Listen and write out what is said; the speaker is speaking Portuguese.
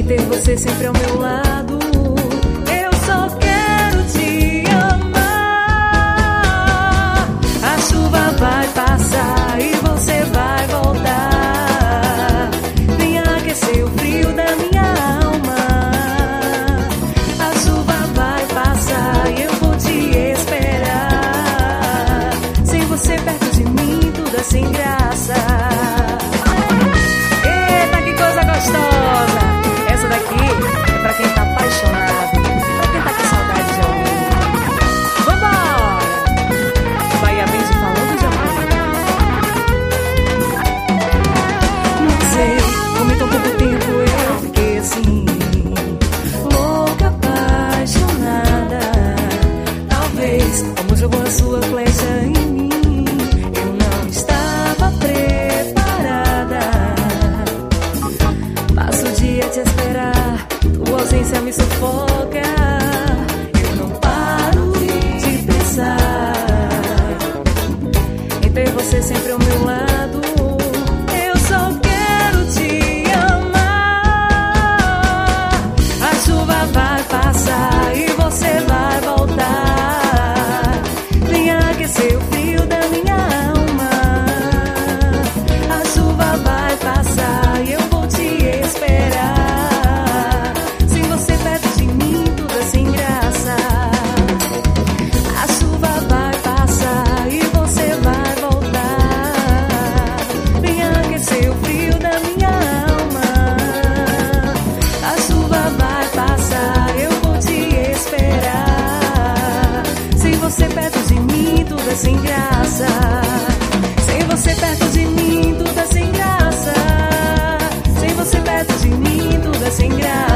ter você sempre ao meu lado. Eu só quero te amar. A chuva vai passar e você vai voltar. Vem aquecer o frio da minha alma. A chuva vai passar e eu vou te esperar. Sem você perto de mim, tudo é sem graça. Eita, que coisa gostosa! Essa daqui é pra quem tá apaixonado, pra quem tá com saudade de alguém. Vambora! Bahia Benji falando de amor. Não sei como em tão pouco tempo eu fiquei assim, louca, apaixonada. Talvez como jogou a sua flecha em mim, eu não estava preparada. Passo o dia a te esperar, tua ausência me sufoca. Eu não paro de pensar em ter você sempre ao meu lado. Eu só quero te amar. A chuva vai passar e você vai voltar. Vem aquecer o frio da minha alma. A chuva vai passar e eu vou te esperar. Sem você perto de mim, tudo é sem graça. A chuva vai passar e você vai voltar. Vem aquecer o frio da minha alma. A chuva vai passar, eu vou te esperar. Sem você perto de mim, tudo é sem graça. Sem você perto de mim, tudo é sem graça. Sem você perto de mim, tudo é sem graça.